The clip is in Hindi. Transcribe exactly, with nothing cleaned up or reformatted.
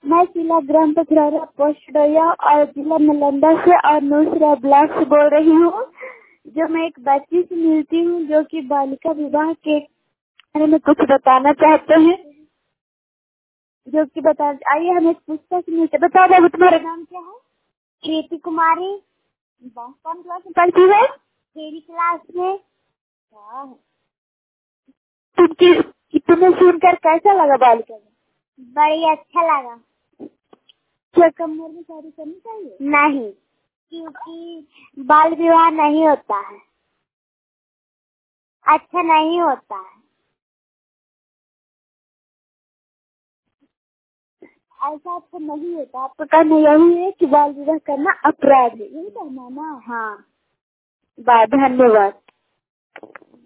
मैं जिला ग्राम पथरारा पोस्ट डोया और जिला नालंदा से और नूसरा ब्लॉक से बोल रही हूँ। जो मैं एक बच्ची से मिलती हूँ जो कि बालिका विवाह के बारे में कुछ बताना चाहते हैं। जो कि बता आइए हम एक पुस्तक से मिलते। बताओ बाबू तुम्हारा नाम क्या है? कृति कुमारी। कौन क्लास में पढ़ती है? तेरी क्लास में। तुमकी तुम्हें सुनकर कैसा लगा बालिका में? बड़ी अच्छा लगा। क्या कम उम्र में शादी करनी चाहिए? नहीं, क्योंकि बाल विवाह नहीं होता है, अच्छा नहीं होता है। ऐसा आपको नहीं होता, आपको कहना यही है कि बाल विवाह करना अपराध है, यही कहना ना? हाँ, धन्यवाद।